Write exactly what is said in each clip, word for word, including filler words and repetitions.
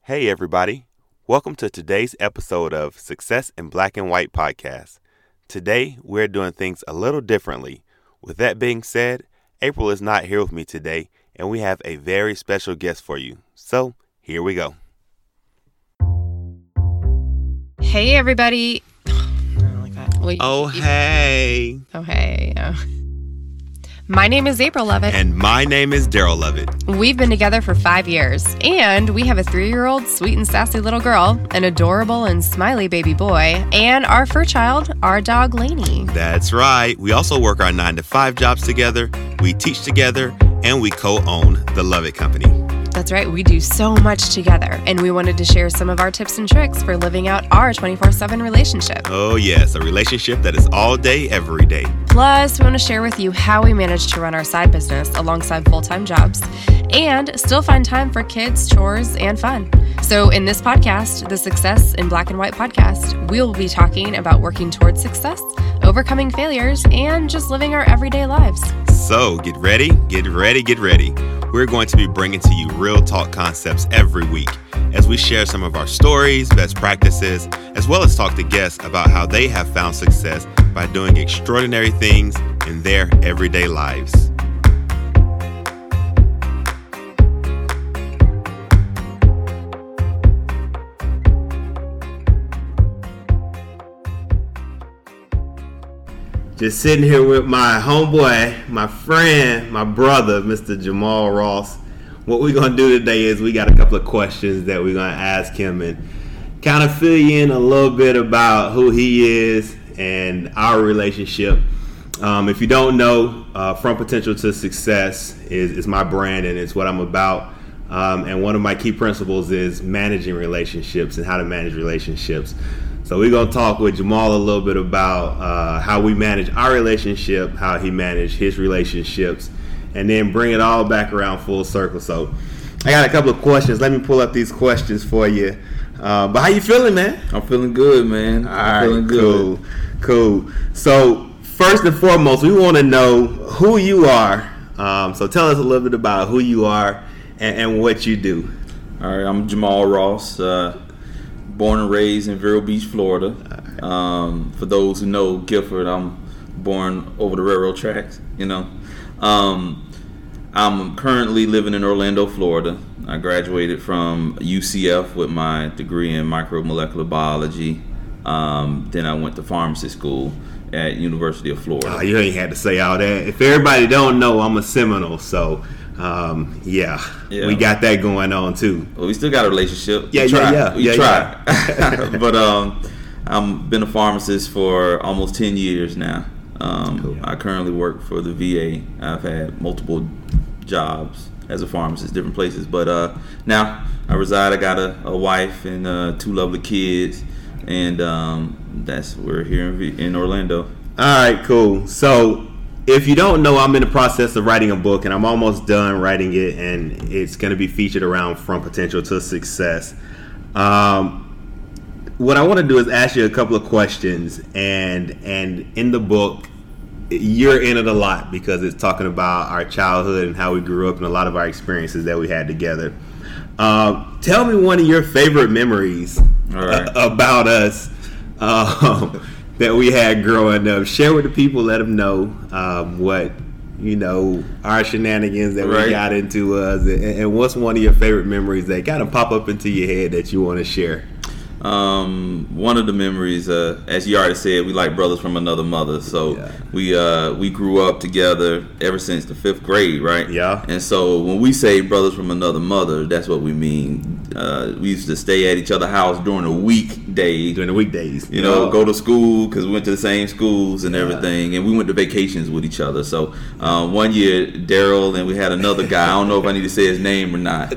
Hey everybody, welcome to today's episode of Success in Black and White Podcast. Today we're doing things a little differently. With that being said, April is not here with me today and we have a very special guest for you. So here we go. Hey everybody. I don't like that. Well, oh you, hey. Oh hey. Oh. My name is April Lovett. And my name is Daryl Lovett. We've been together for five years, and we have a three-year-old sweet and sassy little girl, an adorable and smiley baby boy, and our fur child, our dog Lainey. That's right. We also work our nine to five jobs together, we teach together, and we co-own the Lovett Company. That's right. We do so much together, and we wanted to share some of our tips and tricks for living out our twenty-four seven relationship. Oh yes, a relationship that is all day, every day. Plus, we want to share with you how we manage to run our side business alongside full-time jobs and still find time for kids, chores, and fun. So in this podcast, the Success in Black and White podcast, we'll be talking about working towards success, overcoming failures, and just living our everyday lives. So get ready, get ready, get ready. We're going to be bringing to you real talk concepts every week as we share some of our stories, best practices, as well as talk to guests about how they have found success by doing extraordinary things in their everyday lives. Just sitting here with my homeboy, my friend, my brother, Mister Jamal Ross. What we're going to do today is we got a couple of questions that we're going to ask him and kind of fill you in a little bit about who he is and our relationship. Um, if you don't know, uh, From Potential to Success is, is my brand and it's what I'm about. Um, and one of my key principles is managing relationships and how to manage relationships. So we're going to talk with Jamal a little bit about uh, how we manage our relationship, how he managed his relationships, and then bring it all back around full circle. So I got a couple of questions. Let me pull up these questions for you. Uh, but how you feeling, man? I'm feeling good, man. All I'm right, feeling good. Cool, cool. So first and foremost, we want to know who you are. Um, so tell us a little bit about who you are and, and what you do. All right, I'm Jamal Ross. Uh, Born and raised in Vero Beach, Florida. Um, for those who know Gifford, I'm born over the railroad tracks, you know. Um, I'm currently living in Orlando, Florida. I graduated from U C F with my degree in micromolecular biology. Um, then I went to pharmacy school at University of Florida. Oh, you ain't had to say all that. If everybody don't know, I'm a Seminole, so... Um, yeah, yeah, we got that going on too. Well, we still got a relationship. Yeah, we yeah, try. yeah. We yeah, try. Yeah. But um, I've been a pharmacist for almost ten years now. Um, cool. I currently work for the V A. I've had multiple jobs as a pharmacist, different places. But uh, now I reside. I got a, a wife and uh, two lovely kids, and um, that's we're here in, v- in Orlando. All right, cool. So. If you don't know, I'm in the process of writing a book, and I'm almost done writing it, and it's going to be featured around From Potential to Success. Um, what I want to do is ask you a couple of questions, and and in the book, you're in it a lot because it's talking about our childhood and how we grew up and a lot of our experiences that we had together. Um, tell me one of your favorite memories All right. uh, about us. Um, that we had growing up. Share with the people, let them know um, what, you know, our shenanigans that right. we got into us, and, and what's one of your favorite memories that kind of pop up into your head that you want to share. Um, one of the memories, uh, as you already said, we like brothers from another mother. So yeah. we uh, we grew up together ever since the fifth grade, right? Yeah. And so when we say brothers from another mother, that's what we mean. Uh, we used to stay at each other's house during the weekdays. During the weekdays. You know, go to school because we went to the same schools and everything. Yeah. And we went to vacations with each other. So uh, one year, Daryl and we had another guy. I don't know if I need to say his name or not.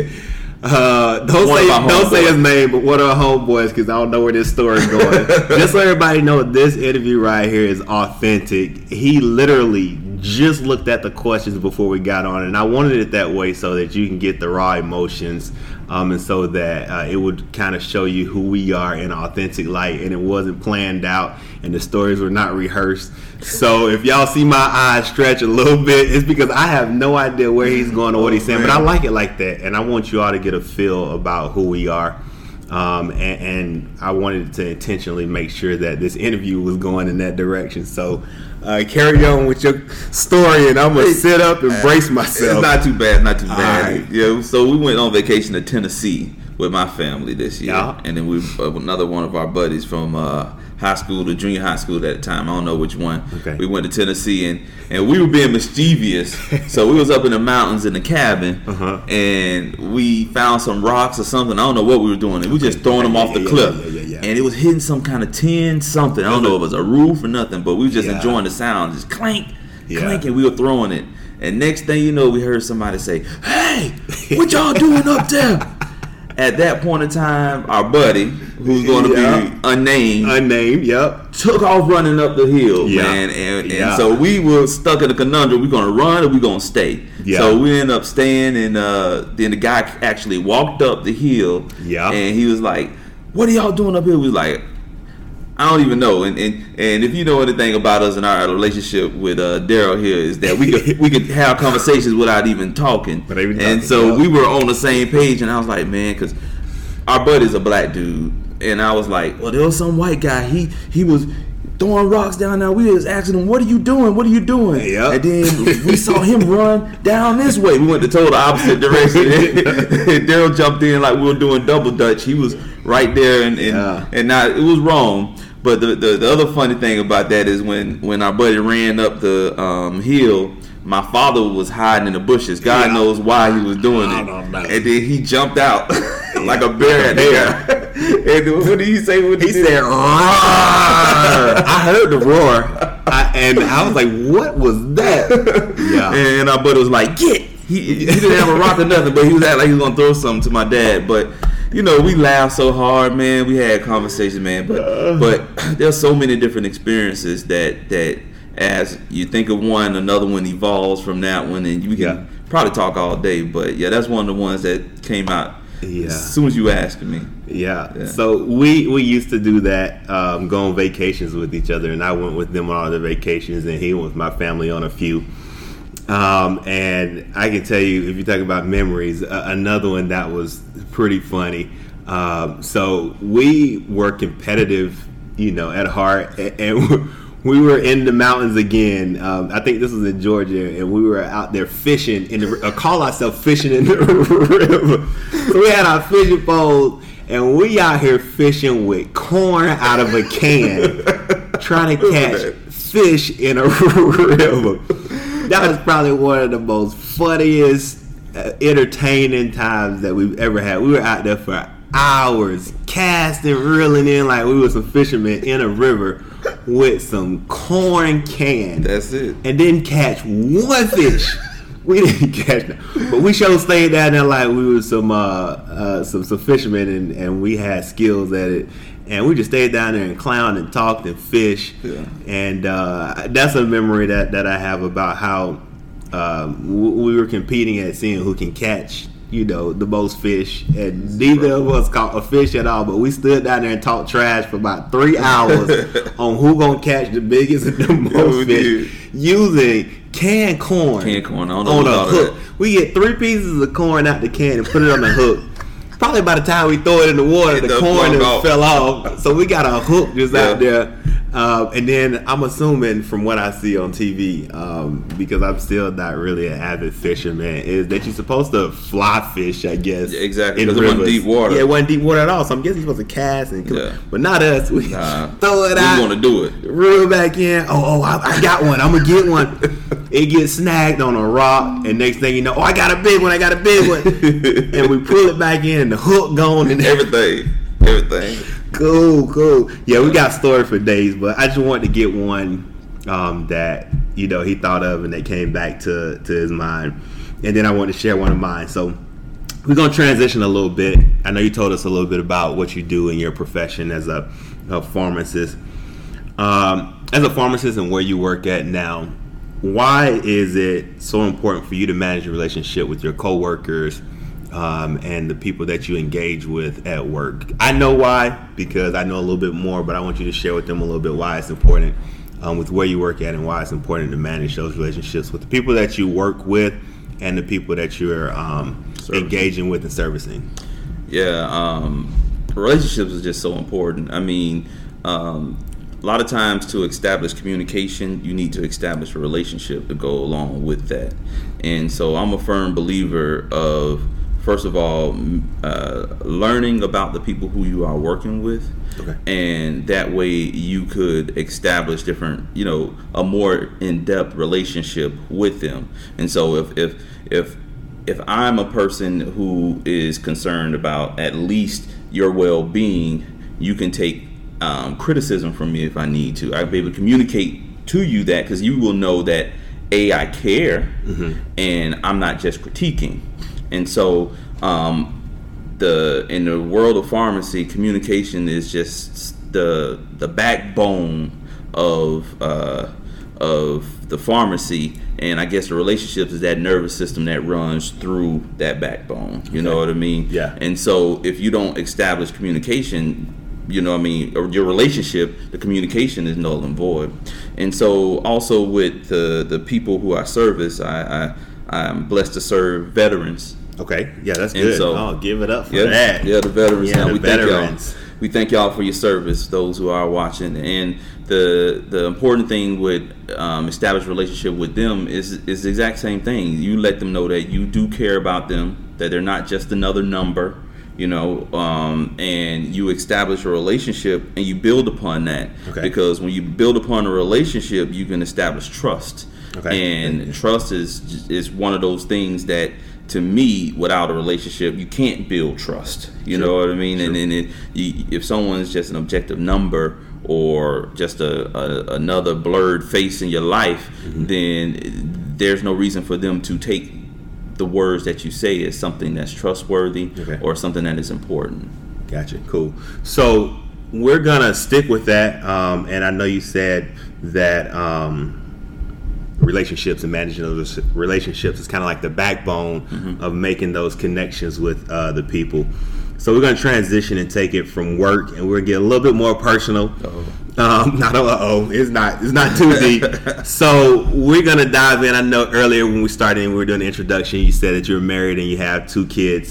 Uh, don't one say don't say his name, but one of our homeboys, because I don't know where this story is going. Just so everybody know, this interview right here is authentic. He literally just looked at the questions before we got on, and I wanted it that way so that you can get the raw emotions, um, and so that uh, it would kind of show you who we are in an authentic light, and it wasn't planned out, and the stories were not rehearsed. So if y'all see my eyes stretch a little bit, it's because I have no idea where he's going or what he's saying, but I like it like that, and I want you all to get a feel about who we are. Um, and, and I wanted to intentionally make sure that this interview was going in that direction. So uh, carry on with your story, and I'm gonna sit up and brace myself. It's not too bad, not too bad. Right. Yeah. So we went on vacation to Tennessee with my family this year, yeah. and then we uh, another one of our buddies from uh, high school to junior high school at the time. I don't know which one. Okay. We went to Tennessee, and, and we were being mischievous. So we was up in the mountains in the cabin, uh-huh. and we found some rocks or something. I don't know what we were doing, and we just throwing them yeah, off the yeah, cliff. Yeah, yeah, yeah, yeah. And it was hitting some kind of tin something. I don't know if it was a roof or nothing, but we were just yeah. enjoying the sound, just clank, yeah. clank, and we were throwing it. And next thing you know, we heard somebody say, "Hey, what y'all doing up there?" At that point in time, our buddy, who's going to yeah. be unnamed, unnamed, yep, took off running up the hill, yeah. man. And, yeah. and so we were stuck in a conundrum. We're going to run or we going to stay. Yeah. So we ended up staying, and uh, then the guy actually walked up the hill, yeah. and he was like, "What are y'all doing up here?" We was like, I don't even know. And, and and if you know anything about us and our relationship with uh, Daryl here, is that we could we could have conversations without even talking. But even and talking, so yeah. we were on the same page, and I was like, man, because our buddy's a black dude, and I was like, well, there was some white guy. He he was throwing rocks down there. We was asking him, what are you doing? What are you doing? Yep. And then we saw him run down this way. We went the total opposite direction. Daryl jumped in like we were doing double dutch. He was right there, and and, yeah. and now it was wrong. But the, the the other funny thing about that is when, when our buddy ran up the um, hill, my father was hiding in the bushes. God yeah. knows knows why he was doing it. And then he jumped out like a bear at the air. And what did he say? What he did said, "Roar!" I heard the roar, I, and I was like, "What was that?" Yeah. And our buddy was like, "Get!" He, he didn't have a rock or nothing, but he was acting like he was gonna throw something to my dad. But you know, we laughed so hard, man. We had conversations, man. But but there's so many different experiences that that as you think of one, another one evolves from that one, and you can yeah. probably talk all day. But yeah, that's one of the ones that came out yeah. as soon as you asked me. Yeah. yeah. So we we used to do that, um, go on vacations with each other, and I went with them on all the vacations, and he went with my family on a few. Um, and I can tell you, if you talk about memories, uh, another one that was pretty funny. Um, so we were competitive, you know, at heart, and, and we were in the mountains again. Um, I think this was in Georgia, and we were out there fishing in the, uh, call ourselves fishing in the river. So we had our fishing poles, and we out here fishing with corn out of a can, trying to catch fish in a river. That was probably one of the most funniest, uh, entertaining times that we've ever had. We were out there for hours, casting, reeling in like we were some fishermen in a river with some corn cans. That's it. And didn't catch one fish. We didn't catch that. But we sure stayed down there like we were some uh, uh, some, some fishermen, and, and we had skills at it. And we just stayed down there and clowned and talked and fished. Yeah. And uh, that's a memory that, that I have about how um, we were competing at seeing who can catch, you know, the most fish. And neither of us caught a fish at all, but we stood down there and talked trash for about three hours on who gonna catch the biggest and the most fish using canned corn, canned corn I don't know on a about hook. That. We get three pieces of corn out the can and put it on the hook. Probably by the time we throw it in the water, the corn off. fell off. So we got a hook just yeah. out there. Uh, and then I'm assuming from what I see on T V, um, because I'm still not really an avid fisherman, is that you're supposed to fly fish, I guess. Yeah, exactly, because it wasn't deep water. Yeah, it wasn't deep water at all. So I'm guessing you're supposed to cast. and yeah. But not us. We nah, throw it we out. We want to do it. Reel back in. Oh, oh I, I got one. I'm going to get one. It gets snagged on a rock, and next thing you know, oh, I got a big one. I got a big one. And we pull it back in, and the hook gone. And everything. Everything. Cool, cool. Yeah, we got story for days, but I just wanted to get one um, that, you know, he thought of and that came back to, to his mind. And then I want to share one of mine. So we're going to transition a little bit. I know you told us a little bit about what you do in your profession as a, a pharmacist. Um, as a pharmacist and where you work at now, why is it so important for you to manage your relationship with your coworkers um, and the people that you engage with at work? I know why, because I know a little bit more, but I want you to share with them a little bit why it's important um, with where you work at and why it's important to manage those relationships with the people that you work with and the people that you're um, engaging with and servicing. Yeah, um, relationships is just so important. I mean, um, a lot of times to establish communication, you need to establish a relationship to go along with that. And so I'm a firm believer of, first of all, uh, learning about the people who you are working with. Okay. And that way you could establish different, you know, a more in-depth relationship with them. And so if if if if I'm a person who is concerned about at least your well-being, you can take um, criticism from me if I need to. I'll be able to communicate to you that, because you will know that A, I care, mm-hmm. and I'm not just critiquing. And so um, the in the world of pharmacy, communication is just the the backbone of uh, of the pharmacy. And I guess the relationships is that nervous system that runs through that backbone. You okay. know what I mean? Yeah. And so if you don't establish communication, you know what I mean, or your relationship, the communication is null and void. And so also with the, the people who I service, I, I, I'm blessed to serve veterans. Okay. Yeah, that's and good. So, oh, give it up for yeah, that. Yeah, the veterans. Yeah, now, the we veterans. Thank y'all. We thank y'all for your service, those who are watching. And the the important thing with um, established relationship with them is is the exact same thing. You let them know that you do care about them, that they're not just another number, you know, um, and you establish a relationship and you build upon that. Okay. Because when you build upon a relationship, you can establish trust. Okay. And mm-hmm. trust is is one of those things that, to me, without a relationship, you can't build trust. You True. know what I mean? True. And then it, you, if someone's just an objective number or just a, a another blurred face in your life, mm-hmm. then there's no reason for them to take the words that you say as something that's trustworthy okay. or something that is important. Gotcha. Cool. So we're gonna stick with that. Um, and I know you said that. Um, relationships and managing those relationships is kind of like the backbone mm-hmm. of making those connections with uh, the people. So we're going to transition and take it from work, and we're going to get a little bit more personal. Uh-oh. Um, not uh-oh, it's not it's not too deep. So we're going to dive in. I know earlier when we started and we were doing the introduction, you said that you're married and you have two kids.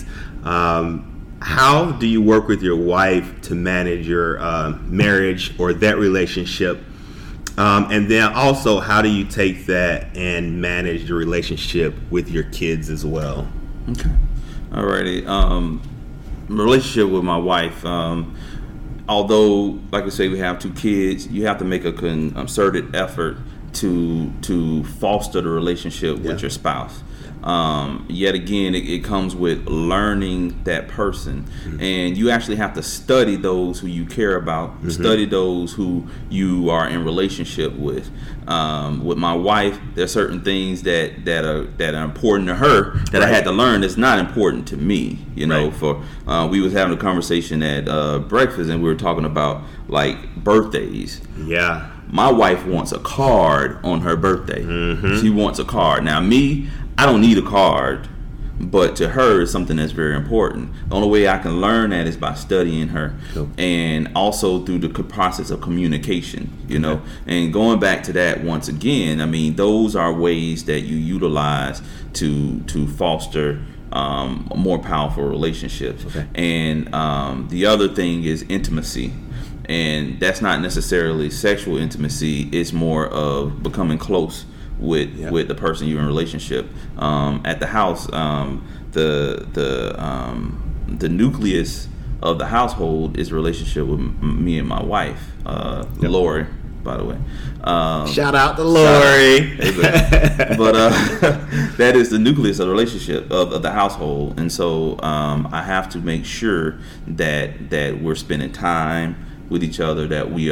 Um, how do you work with your wife to manage your uh, marriage or that relationship? Um, and then also, how do you take that and manage the relationship with your kids as well? Okay. Alrighty. Um, relationship with my wife, um, although, like I say, we have two kids, you have to make a concerted effort to to foster the relationship yeah. with your spouse. Um, yet again, it, it comes with learning that person, mm-hmm. and you actually have to study those who you care about, mm-hmm. study those who you are in relationship with. Um, with my wife, there are certain things that, that are that are important to her that right. I had to learn that's not important to me. You know, right. for uh, we was having a conversation at uh, breakfast, and we were talking about like birthdays. Yeah. My wife wants a card on her birthday. Mm-hmm. She wants a card. Now, me, I don't need a card, but to her, it's something that's very important. The only way I can learn that is by studying her, cool. and also through the process of communication, you know. Okay. And going back to that once again, I mean, those are ways that you utilize to to foster um, more powerful relationships. Okay. And um, the other thing is intimacy. And that's not necessarily sexual intimacy. It's more of becoming close with yeah. with the person you're in a relationship. Um, at the house, um, the the um, the nucleus of the household is a relationship with m- me and my wife, uh, yep. Lori, by the way. Um, shout out to Lori. Out. But uh, that is the nucleus of the relationship of, of the household, and so um, I have to make sure that that we're spending time with each other, that we are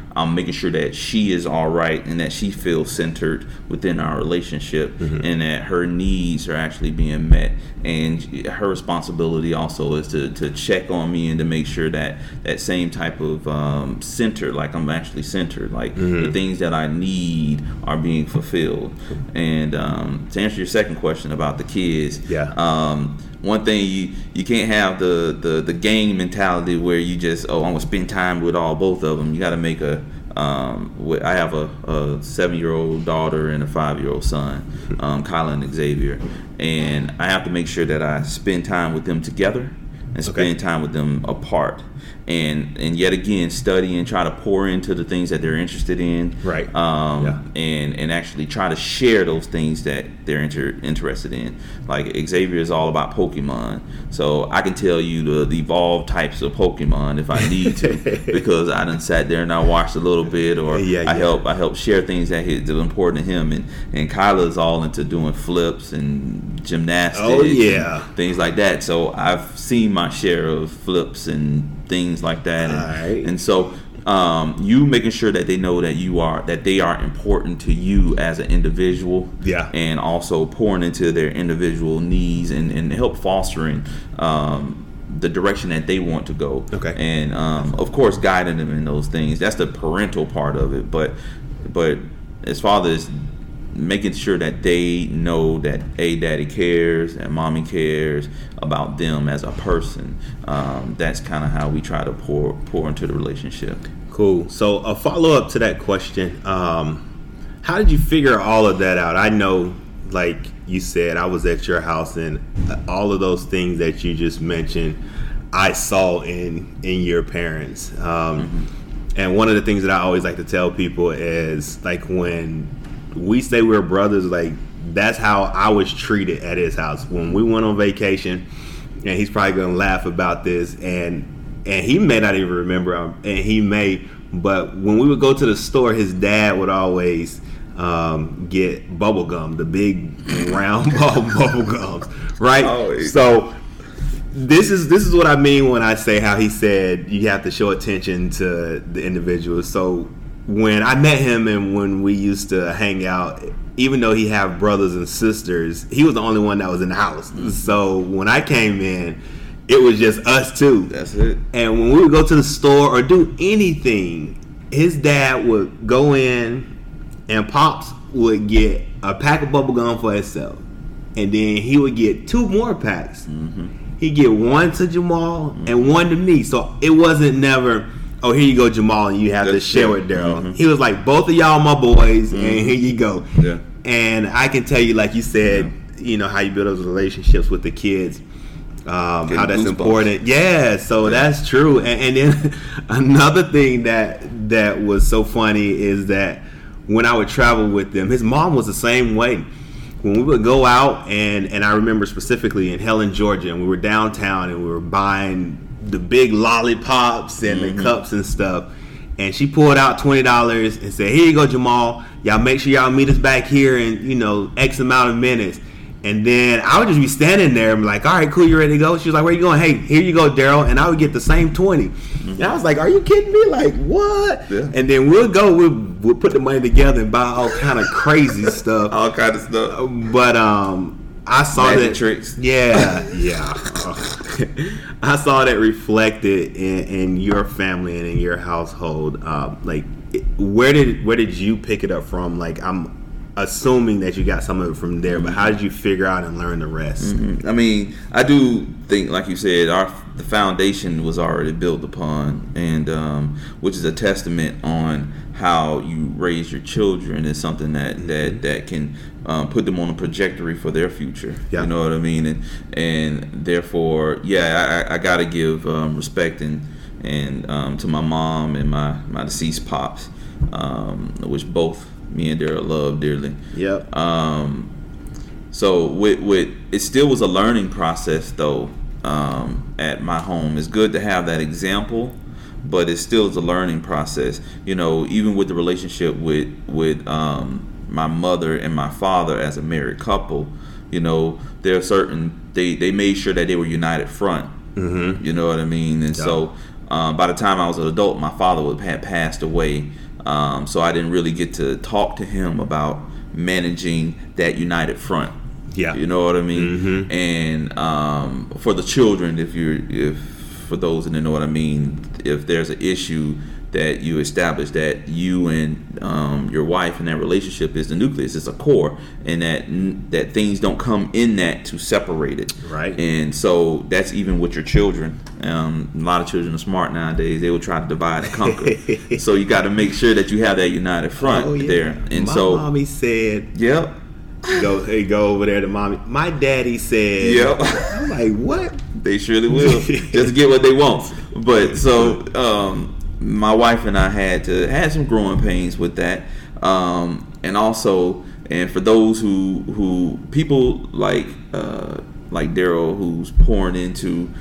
I'm making sure that she is all right and that she feels centered within our relationship, mm-hmm. and that her needs are actually being met. And her responsibility also is to, to check on me and to make sure that that same type of um, center, like I'm actually centered, like mm-hmm. the things that I need are being fulfilled. And um, to answer your second question about the kids, yeah. Um, one thing, you, you can't have the, the, the gang mentality where you just, oh, I'm going to spend time with all both of them. You got to make a, um, I have a, a seven-year-old daughter and a five-year-old son, um, Kyla and Xavier. And I have to make sure that I spend time with them together and spend okay. time with them apart. And and yet again, study and try to pour into the things that they're interested in, right? Um, yeah. and and actually try to share those things that they're inter- interested in. Like Xavier is all about Pokemon, so I can tell you the, the evolved types of Pokemon if I need to, because I done sat there and I watched a little bit, or yeah, I yeah. help I help share things that that are important to him. And and Kyla is all into doing flips and gymnastics, oh yeah, and things like that. So I've seen my share of flips and things like that, and, right. and so um, you making sure that they know that you are that they are important to you as an individual, yeah, and also pouring into their individual needs and, and help fostering um, the direction that they want to go. Okay, and um, of course guiding them in those things. That's the parental part of it, but but as fathers, making sure that they know that a daddy cares and mommy cares about them as a person. Um, that's kind of how we try to pour pour into the relationship. Cool. So a follow up to that question: um, how did you figure all of that out? I know, like you said, I was at your house, and all of those things that you just mentioned, I saw in in your parents. Um, mm-hmm. And one of the things that I always like to tell people is, like, when we say we're brothers, like, that's how I was treated at his house when we went on vacation. And he's probably gonna laugh about this, and and he may not even remember, um, and he may, but when we would go to the store, his dad would always um, get bubble gum, the big round ball bubble gums, right? Always. So this is this is what I mean when I say how he said you have to show attention to the individual. So when I met him and when we used to hang out, even though he had brothers and sisters, he was the only one that was in the house. Mm-hmm. So when I came in, it was just us two. That's it. And when we would go to the store or do anything, his dad would go in and Pops would get a pack of bubble gum for himself. And then he would get two more packs. Mm-hmm. He'd get one to Jamal mm-hmm. and one to me. So it wasn't never, oh, here you go, Jamal, and you have That's to share it. with Daryl. Mm-hmm. He was like, both of y'all my boys, mm-hmm. and here you go. Yeah. And I can tell you, like you said, yeah. you know, how you build those relationships with the kids, um, how that's important. Yeah, so yeah. that's true. And, and then another thing that that was so funny is that when I would travel with them, his mom was the same way. When we would go out, and, and I remember specifically in Helen, Georgia, and we were downtown, and we were buying the big lollipops and mm-hmm. the cups and stuff, and she pulled out twenty dollars and said, here you go, Jamal, y'all make sure y'all meet us back here in, you know, X amount of minutes. And then I would just be standing there and be like, all right, cool, you ready to go? She was like, where you going? Hey, here you go, Daryl. And I would get the same twenty. Mm-hmm. And I was like, are you kidding me? Like, what? Yeah. And then we'll go, we'll, we'll put the money together and buy all kind of crazy stuff. All kind of stuff. But um, I saw Magic that. tricks. Yeah, yeah. I saw that reflected in, in your family and in your household. Uh, like, where did where did you pick it up from? Like, I'm assuming that you got some of it from there, but how did you figure out and learn the rest? Mm-hmm. I mean, I do think, like you said, our the foundation was already built upon, and um, which is a testament on how you raise your children is something that mm-hmm. that that can um, put them on a trajectory for their future. Yeah. You know what I mean? And and therefore, yeah, I, I got to give um, respect and and um, to my mom and my my deceased pops, um, which both me and Daryl love dearly. Yep. Um, so with with it still was a learning process though. Um, at my home, it's good to have that example, but it still is a learning process. You know, even with the relationship with with um, my mother and my father as a married couple, you know, there are certain they they made sure that they were united front. Mm-hmm. You know what I mean? And yep. so uh, by the time I was an adult, my father had passed away, um, so I didn't really get to talk to him about managing that united front. Yeah, you know what I mean. Mm-hmm. And um, for the children, if you're, if for those that know what I mean, if there's an issue that you establish, that you and um, your wife and that relationship is the nucleus, it's a core, and that that things don't come in that to separate it. Right. And so that's even with your children. Um, a lot of children are smart nowadays. They will try to divide and conquer. So you got to make sure that you have that united front oh, yeah. there. And My so, mommy said, "Yep." Go, hey, go over there to mommy. My daddy said, "Yep." I'm like, what? They surely will, just to get what they want. But so. Um, My wife and I had to had some growing pains with that, um, and also, and for those who who people like uh, like Daryl, who's pouring into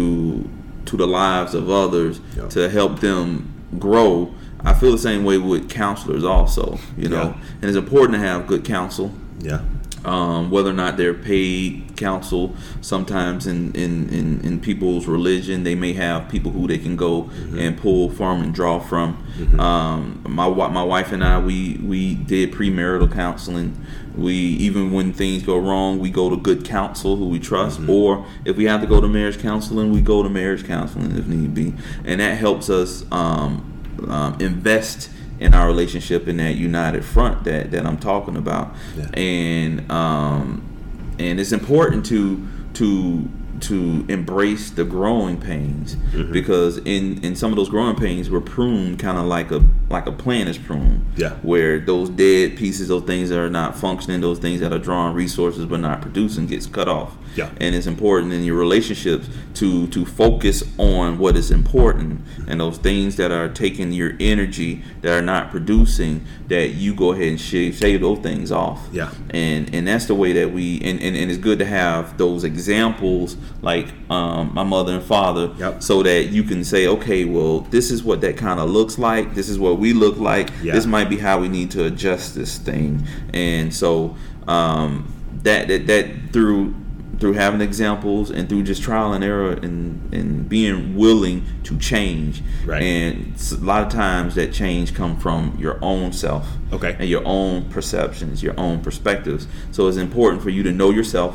to to the lives of others yeah. to help them grow. I feel the same way with counselors also, you know, yeah. and it's important to have good counsel. Yeah. Um, whether or not they're paid counsel, sometimes in, in, in, in people's religion, they may have people who they can go mm-hmm. and pull from and draw from. Mm-hmm. Um, my my wife and I, we, we did premarital counseling. We, even when things go wrong, we go to good counsel who we trust. Mm-hmm. Or if we have to go to marriage counseling, we go to marriage counseling if need be. And that helps us um, um, invest in our relationship in that united front that, that I'm talking about. Yeah. And um, and it's important to to to embrace the growing pains mm-hmm. because in, in some of those growing pains we're pruned kind of like a like a plant is pruned. Yeah. Where those dead pieces, those things that are not functioning, those things that are drawing resources but not producing gets cut off. Yeah. And it's important in your relationships to to focus on what is important and those things that are taking your energy that are not producing, that you go ahead and shave, shave those things off. Yeah. And and that's the way that we and, and, and it's good to have those examples like um, my mother and father yep. so that you can say, okay, well, this is what that kind of looks like. This is what we look like. Yeah. This might be how we need to adjust this thing. And so um, that, that that through through having examples and through just trial and error and, and being willing to change. Right. And a lot of times that change come from your own self. Okay. And your own perceptions, your own perspectives. So it's important for you to know yourself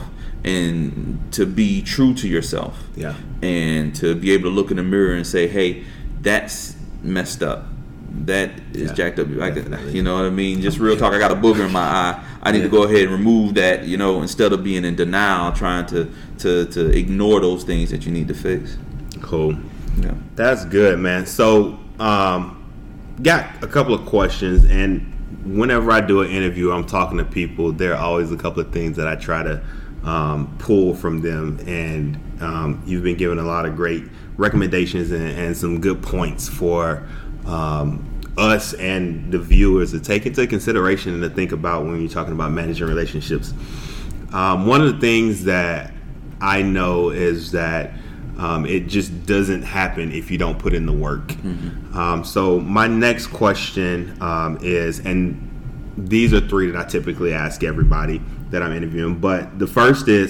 and to be true to yourself. Yeah. And to be able to look in the mirror and say, hey, that's messed up. That is yeah, jacked up. Like, you know what I mean? Just real talk. I got a booger in my eye. I need yeah. to go ahead and remove that, you know, instead of being in denial, trying to, to, to ignore those things that you need to fix. Cool. Yeah. That's good, man. So, um, got a couple of questions, and whenever I do an interview, I'm talking to people, there are always a couple of things that I try to um, pull from them, and um, you've been giving a lot of great recommendations and, and some good points for um, us and the viewers to take into consideration and to think about when you're talking about managing relationships. Um, one of the things that I know is that um, it just doesn't happen if you don't put in the work. Mm-hmm. Um, so my next question um, is, and these are three that I typically ask everybody that I'm interviewing, but the first is,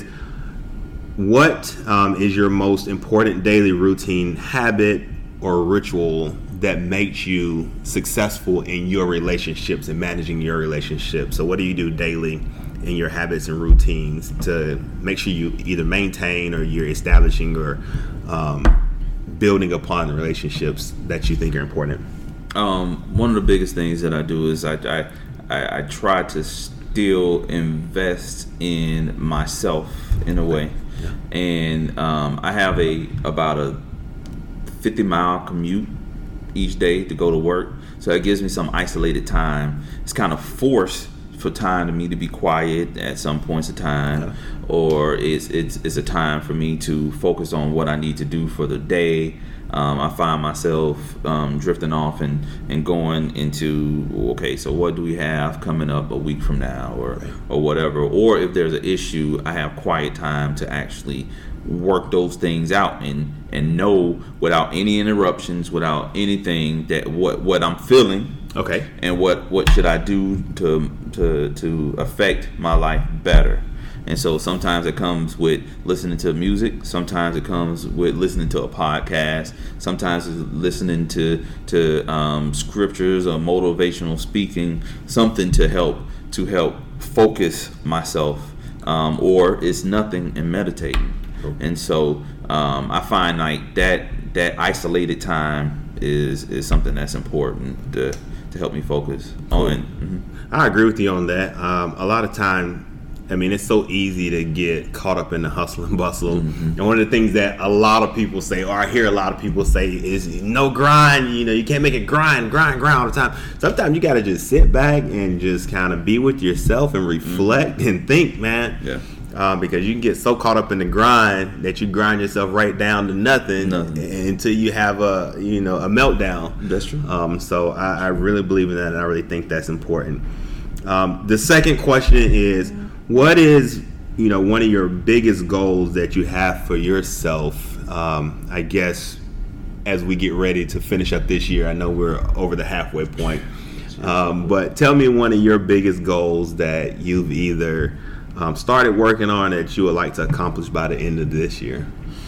what um, is your most important daily routine, habit, or ritual that makes you successful in your relationships and managing your relationships? So what do you do daily in your habits and routines to make sure you either maintain or you're establishing or um, building upon the relationships that you think are important? Um, one of the biggest things that I do is I, I, I, I try to still invest in myself in a way. Yeah. And um, I have a about a fifty mile commute each day to go to work, so it gives me some isolated time. It's kind of forced for time to me to be quiet at some points of time, yeah. or it's, it's it's a time for me to focus on what I need to do for the day. Um, I find myself um, drifting off and, and going into, okay, so what do we have coming up a week from now, or right. or whatever. Or if there's an issue, I have quiet time to actually work those things out and, and know without any interruptions, without anything, that what, what I'm feeling. Okay. And what, what should I do to to to affect my life better. And so sometimes it comes with listening to music. Sometimes it comes with listening to a podcast. Sometimes it's listening to to um, scriptures or motivational speaking, something to help to help focus myself. Um, or it's nothing and meditating. Okay. And so um, I find like that that isolated time is is something that's important to to help me focus cool. on. Mm-hmm. I agree with you on that. Um, a lot of time, I mean, it's so easy to get caught up in the hustle and bustle. Mm-hmm. And one of the things that a lot of people say, or I hear a lot of people say, is no grind. You know, you can't make it grind, grind, grind all the time. Sometimes you got to just sit back and just kind of be with yourself and reflect mm-hmm. and think, man. Yeah. Um, because you can get so caught up in the grind that you grind yourself right down to nothing, nothing. until you have a, you know, a meltdown. That's true. Um, so I, I really believe in that, and I really think that's important. Um, the second question is, what is, you know, one of your biggest goals that you have for yourself, um, I guess, as we get ready to finish up this year? I know we're over the halfway point. Um, but tell me one of your biggest goals that you've either um, started working on that you would like to accomplish by the end of this year.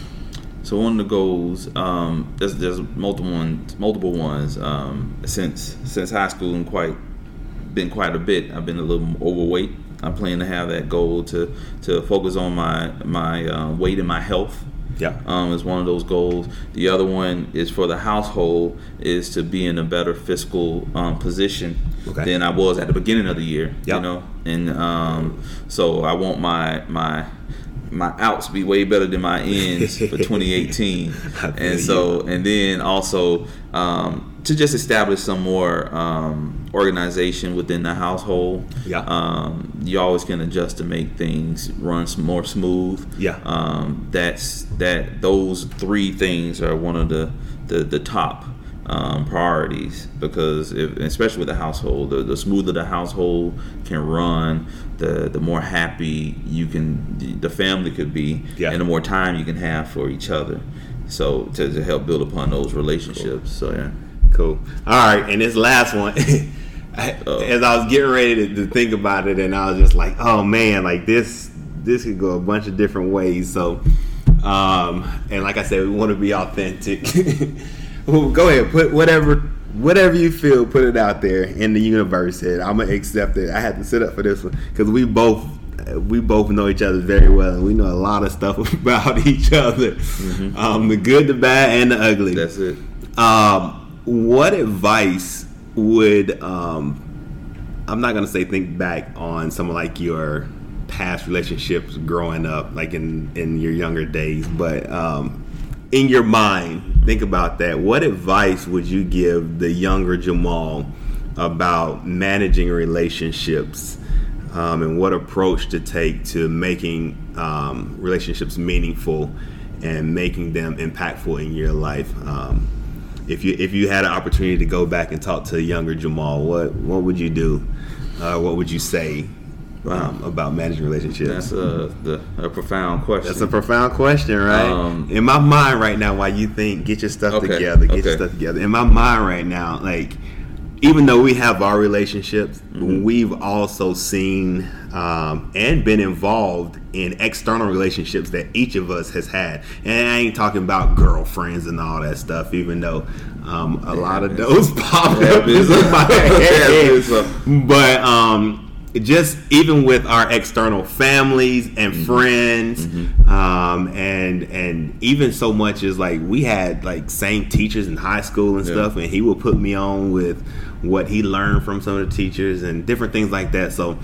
So one of the goals, um, there's, there's multiple ones, multiple ones um, since since high school, and quite been quite a bit. I've been a little overweight. I plan to have that goal to to focus on my my uh, weight and my health. Yeah, um, is one of those goals. The other one is for the household is to be in a better fiscal um, position okay. than I was at the beginning of the year. Yep. You know, and um, so I want my my my outs be way better than my ins for twenty eighteen. And so and then also um, to just establish some more um, organization within the household. Yeah. Um, you always can adjust to make things run more smooth. Yeah. Um, that's that. Those three things are one of the the, the top um, priorities, because if, especially with the household, the, the smoother the household can run, the the more happy you can the family could be, yeah. and the more time you can have for each other. So to, to help build upon those relationships. Cool. So yeah. Cool. All right, and this last one, I, as I was getting ready to, to think about it, and I was just like, oh man, like this, this could go a bunch of different ways. So, um, and like I said, we want to be authentic. Well, go ahead, put whatever, whatever you feel, put it out there in the universe. And I'm gonna accept it. I had to sit up for this one because we both, we both know each other very well, and we know a lot of stuff about each other. Mm-hmm. Um, the good, the bad, and the ugly. That's it. Um. What advice would, um, I'm not going to say think back on some of like your past relationships growing up, like in, in your younger days, but um, in your mind, think about that. What advice would you give the younger Jamal about managing relationships, um, and what approach to take to making um, relationships meaningful and making them impactful in your life? Um, If you if you had an opportunity to go back and talk to a younger Jamal, what what would you do? Uh, what would you say um, about managing relationships? That's a the, a profound question. That's a profound question, right? Um, in my mind right now, while you think, get your stuff okay, together, get okay. your stuff together. In my mind right now, like, even though we have our relationships, mm-hmm. we've also seen um, and been involved in external relationships that each of us has had. And I ain't talking about girlfriends and all that stuff, even though um, a yeah, lot of those pop yeah, up in my head. But um, just even with our external families and mm-hmm. friends, mm-hmm. Um, and and even so much as like we had like same teachers in high school and yeah. stuff, and he would put me on with what he learned from some of the teachers and different things like that. So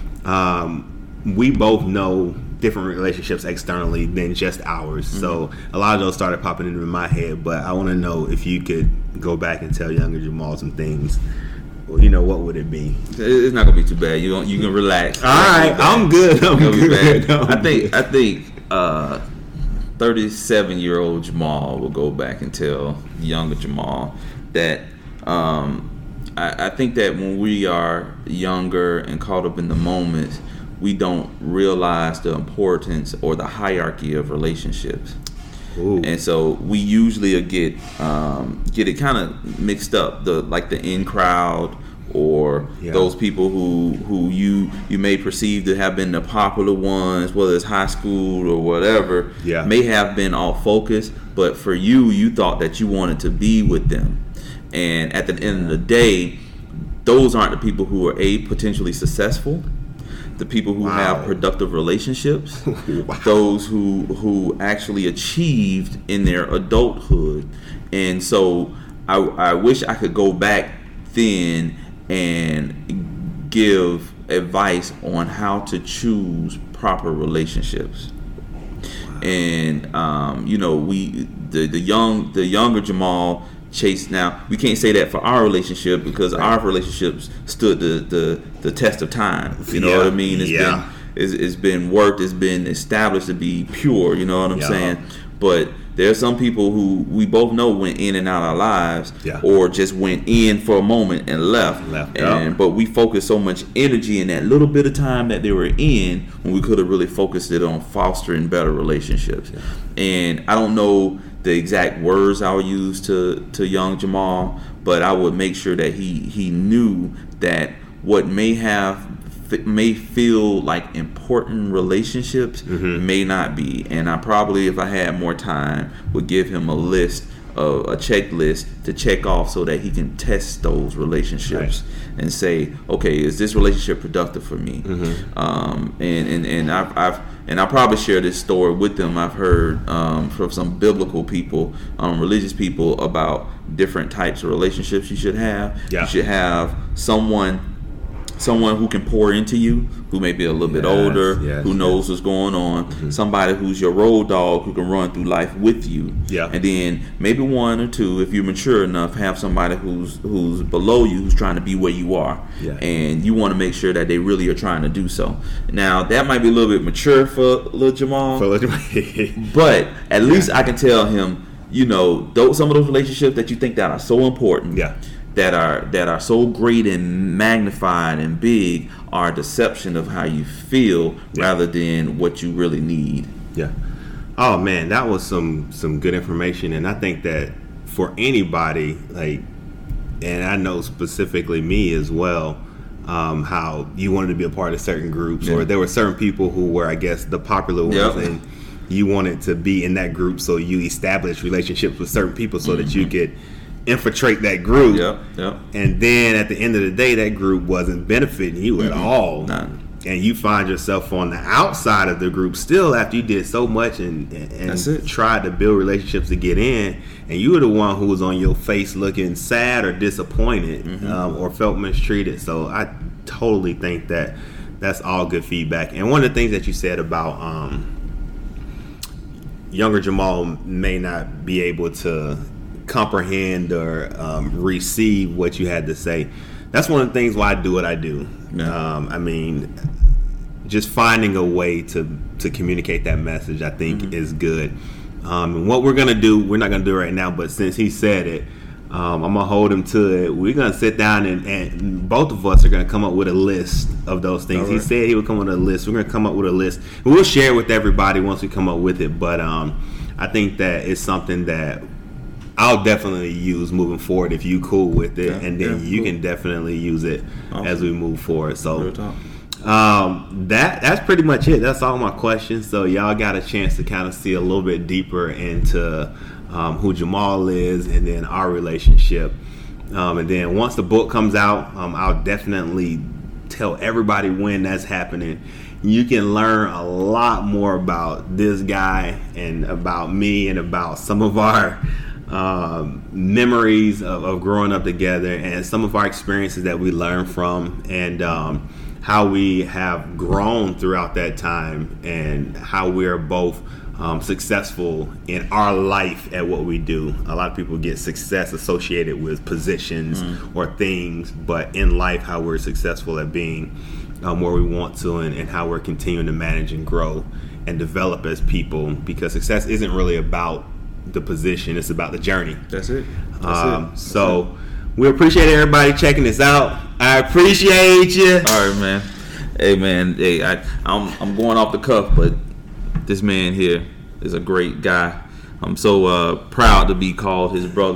um, we both know different relationships externally than just ours. Mm-hmm. So a lot of those started popping into my head, but I want to know if you could go back and tell younger Jamal some things. You know, what would it be? It's not gonna be too bad. You don't, you can relax. All right, I'm good. I'm good. I'm I think good. I think uh, thirty-seven year old Jamal will go back and tell younger Jamal that um, I, I think that when we are younger and caught up in the moment, we don't realize the importance or the hierarchy of relationships. Ooh. And so we usually get um, get it kind of mixed up, the like the in crowd or Yeah. those people who who you you may perceive to have been the popular ones, whether it's high school or whatever, Yeah. may have been off focus, but for you, you thought that you wanted to be with them. And at the end of the day, those aren't the people who are a potentially successful, the people who Wow. have productive relationships, Wow. those who who actually achieved in their adulthood. And so I, I wish I could go back then and give advice on how to choose proper relationships. And um, you know, we the, the young the younger Jamal Chase. Now we can't say that for our relationship because Right. our relationships stood the, the the test of time. You know Yeah. what I mean? It's Yeah. been it's, it's been worked. It's been established to be pure. You know what I'm Yeah. saying? But there are some people who we both know went in and out of our lives, Yeah. or just went in for a moment and left. Left, and yeah. but we focused so much energy in that little bit of time that they were in when we could have really focused it on fostering better relationships. And I don't know the exact words I would use to to young Jamal, but I would make sure that he he knew that what may have may feel like important relationships Mm-hmm. may not be. And I probably, if I had more time, would give him a list of a checklist to check off so that he can test those relationships and say, okay, is this relationship productive for me? Mm-hmm. Um, and and and I've, I've and I'll probably share this story with them. I've heard um, from some biblical people, um, religious people, about different types of relationships you should have. Yeah. You should have someone someone who can pour into you, who may be a little bit Yes, older, yes, who knows what's going on, Mm-hmm. somebody who's your road dog who can run through life with you. Yeah. And then maybe one or two, if you're mature enough, have somebody who's who's below you, who's trying to be where you are. Yeah. And you want to make sure that they really are trying to do so. Now, that might be a little bit mature for little Jamal, but at least I can tell him, you know, those, some of those relationships that you think that are so important, Yeah. that are that are so great and magnified and big, are a deception of how you feel Yeah. rather than what you really need. Yeah. Oh man, that was some some good information, and I think that for anybody, like, and I know specifically me as well, um, how you wanted to be a part of certain groups, Yeah. or there were certain people who were, I guess, the popular ones, Yep. and you wanted to be in that group, so you established relationships with certain people so that you could infiltrate that group. Yep, yep. And then at the end of the day, that group wasn't benefiting you at all. None. And you find yourself on the outside of the group still after you did so much and, and That's it. tried to build relationships to get in. And you were the one who was on your face looking sad or disappointed, Mm-hmm. um, or felt mistreated. So I totally think that that's all good feedback. And one of the things that you said about um, younger Jamal may not be able to comprehend or um, receive what you had to say. That's one of the things why I do what I do. Yeah. Um, I mean, just finding a way to to communicate that message, I think, Mm-hmm. is good. Um, and what we're gonna do, we're not gonna do it right now, but since he said it, um, I'm gonna hold him to it. We're gonna sit down and, and both of us are gonna come up with a list of those things. All He right. said he would come up with a list. We're gonna come up with a list. And we'll share it with everybody once we come up with it. But um, I think that it's something that I'll definitely use moving forward if you cool with it, Yeah, and then yeah, you cool. can definitely use it Awesome. as we move forward. Real So talk. um, that that's pretty much it. That's all my questions. So y'all got a chance to kind of see a little bit deeper into um, who Jamal is, and then our relationship. Um, and then once the book comes out, um, I'll definitely tell everybody when that's happening. You can learn a lot more about this guy and about me and about some of our um, memories of, of growing up together and some of our experiences that we learned from, and um, how we have grown throughout that time, and how we're both um, successful in our life at what we do. A lot of people get success associated with positions Mm. or things, but in life, how we're successful at being um, where we want to, and, and how we're continuing to manage and grow and develop as people, because success isn't really about the position, it's about the journey. That's it. That's Um, it. That's so we appreciate everybody checking this out. I appreciate you. it. All right, man. Hey, man. Hey, I, I'm I'm going off the cuff, but this man here is a great guy. I'm so uh, proud to be called his brother.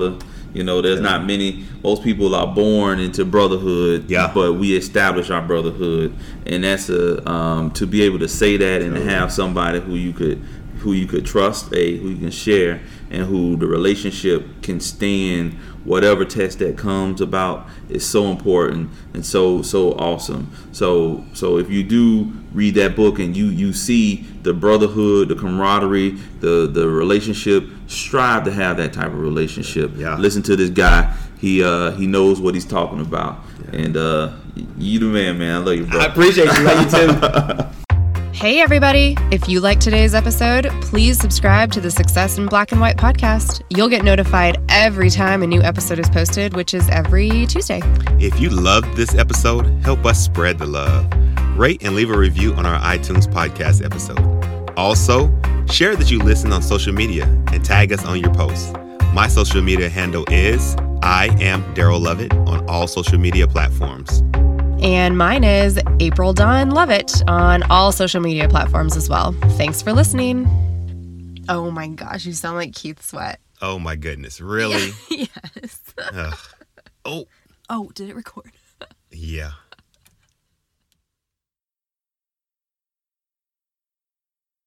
You know, there's Yeah. not many. Most people are born into brotherhood, Yeah. but we establish our brotherhood, and that's a um, to be able to say that and to have somebody who you could who you could trust, a who you can share, and who the relationship can stand whatever test that comes about is so important and so so awesome. So so if you do read that book and you you see the brotherhood, the camaraderie, the the relationship, strive to have that type of relationship. Yeah. Listen to this guy. He uh he knows what he's talking about. Yeah. And uh you the man, man. I love you, bro. I appreciate you. Love you too. Hey, everybody. If you liked today's episode, please subscribe to the Success in Black and White podcast. You'll get notified every time a new episode is posted, which is every Tuesday. If you loved this episode, help us spread the love. Rate and leave a review on our iTunes podcast episode. Also, share that you listen on social media and tag us on your posts. My social media handle is I am Daryl Lovett on all social media platforms. And mine is April Dawn Lovett on all social media platforms as well. Thanks for listening. Oh my gosh, you sound like Keith Sweat. Oh my goodness, really? Yes. Ugh. Oh, Oh, did it record? yeah.